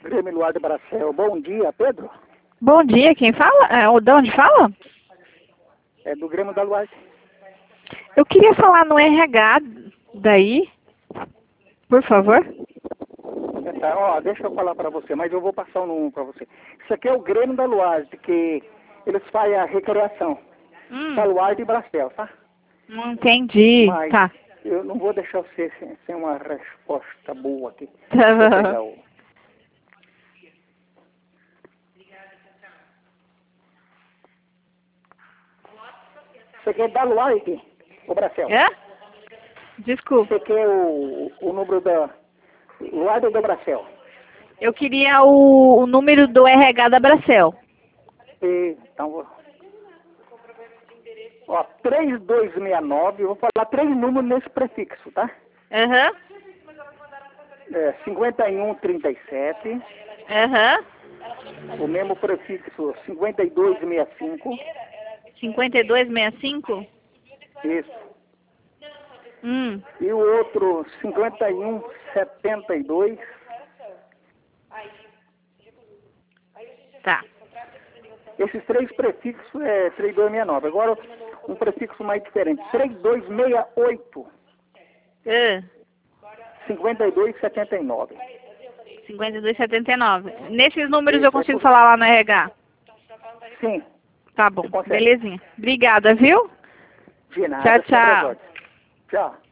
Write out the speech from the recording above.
Grêmio Luar de Bracel. Bom dia, Pedro. Bom dia, quem fala? De onde fala? É do Grêmio da Luar. Eu queria falar no RH daí, por favor. Tá, ó, deixa eu falar para você, mas eu vou passar o número para você. Isso aqui é o Grêmio da Luar, que eles fazem a recreação. Da Luar de Bracel, tá? Não entendi. Mas Tá. eu não vou deixar você sem uma resposta boa aqui. Tá. Vou pegar o... Você quer da Luar aqui, o Bracel? É? Desculpa. Você quer o número da Luar do Bracel? Eu queria o número do RH da Bracel. Então, ó, 3269, eu vou falar 3 números nesse prefixo, tá? Aham. 5137, o mesmo prefixo 5265. 5265? Isso. Hum. E o outro 5172. Tá. Esses 3 prefixos é 3269. Agora, um prefixo mais diferente. 3268. 5279. 5279. Nesses números Isso, eu consigo falar lá no RH? Sim. Tá bom, Você consegue. belezinha. Obrigada, viu? De nada. Tchau, tchau. Tchau.